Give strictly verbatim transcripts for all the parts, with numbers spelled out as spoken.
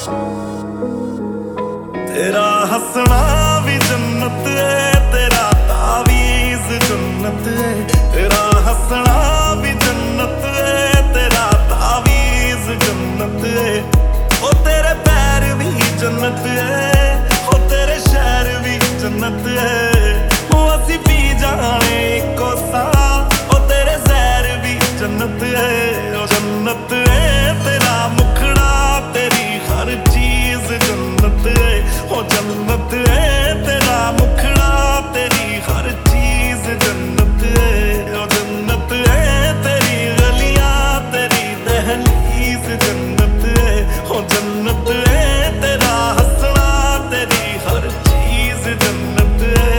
तेरा हंसना भी जन्नत है, तेरा तावीज़ जन्नत है। तेरा हंसना भी जन्नत है, तेरा तावीज़ जन्नत है। ओ तेरे पैर भी जन्नत है, ओ तेरे शहर भी जन्नत है। ओ असी पी जाने को सा, ओ तेरे जहर भी जन्नत है। ओ जन्नत है तेरा मुखड़ा, तेरी हर चीज जन्नत है। ओ जन्नत है तेरा मुखड़ा, तेरी हर चीज जन्नत है। ओ जन्नत है तेरी गलियां, तेरी दहलीज जन्नत है। ओ जन्नत है तेरा हंसना, तेरी हर चीज जन्नत है।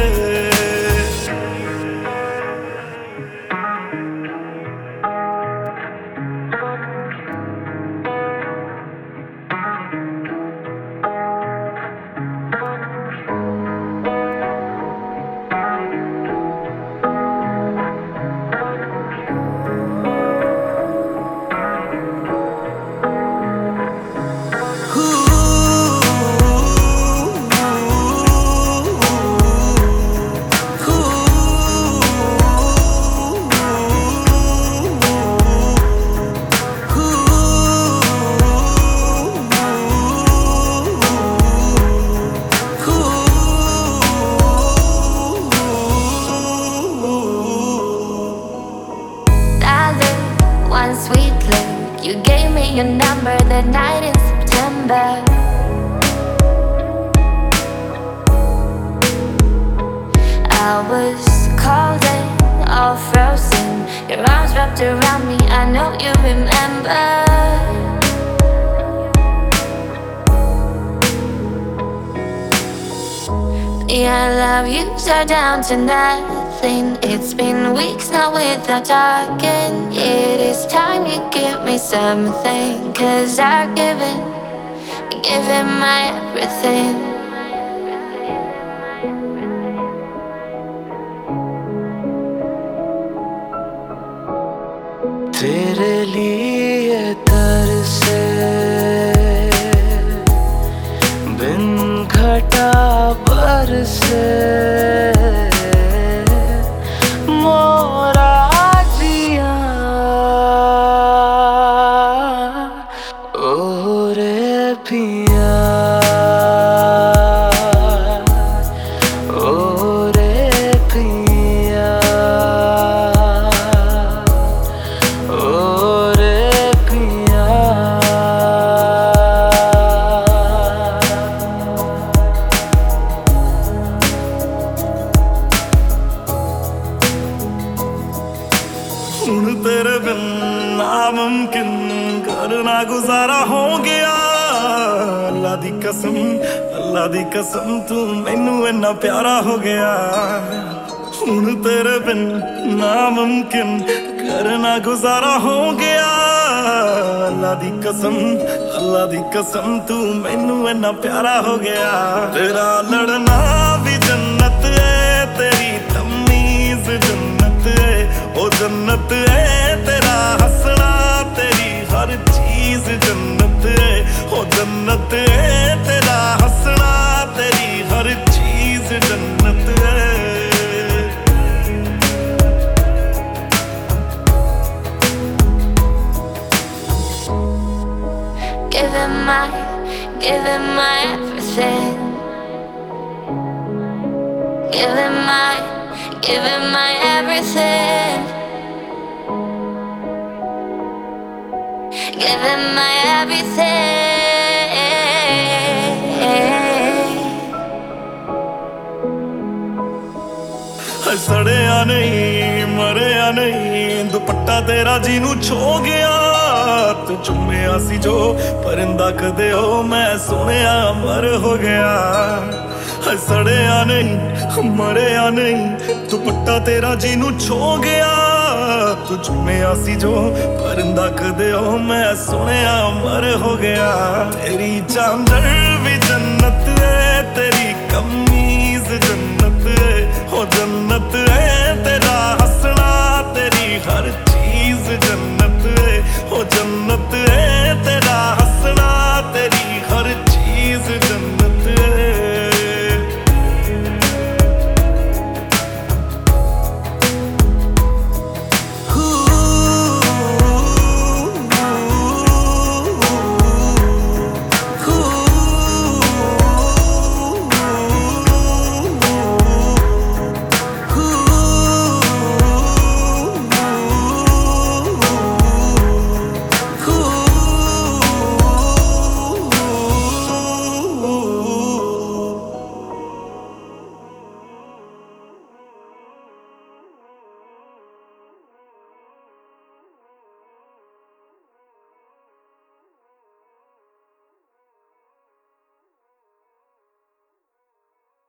One sweet look, you gave me your number that night in September. I was cold and all frozen, your arms wrapped around me, I know you remember. Yeah, I love you so down to nothing. It's been weeks now without talking. It is time you give me something, 'cause I've given, given my everything. तेरे लिए तरसे बिन घटा बरसे मोरा जिया ओ रे पिया ओ रे पिया ओ रे पिया। हुण तेरे बिन नामुमकिन करना गुजारा हो गया। अल्लाह दी कसम, अल्लाह दी कसम, तू मैनू इन्ना प्यारा हो गया। हुण तेरे बिन नामुमकिन करना गुजारा हो गया। अल्लाह दी कसम, अल्लाह दी कसम, तू मैनू इन्ना प्यारा हो गया। तेरा लड़ना भी जन्नत है, तेरी तमीज जन्नत है। ओ जन्नत है तेरा हंसना, तेरी हर चीज जन्नत है। ओ जन्नत है तेरा हंसना, तेरी हर चीज जन्नत है। Give him my, give him my everything. Give him my, give him my everything. Give him my everything. सड़िया नहीं मरिया नहीं, दुपट्टा तेरा जी नू छो गया। तू चुम्मिया सी जो परिंदा कदे हो, मैं सुनिया मर हो गया। सड़िया नहीं मरिया नहीं, दुपट्टा तेरा जी नू छो गया। तू चुम्मिया सी जो परिंदा कदे हो, मैं सुनिया मर हो गया। तेरी चांदर भी जन्नत है, तेरी कमीज जन्नत है। हो जन्नत है तेरा हंसना, तेरी हर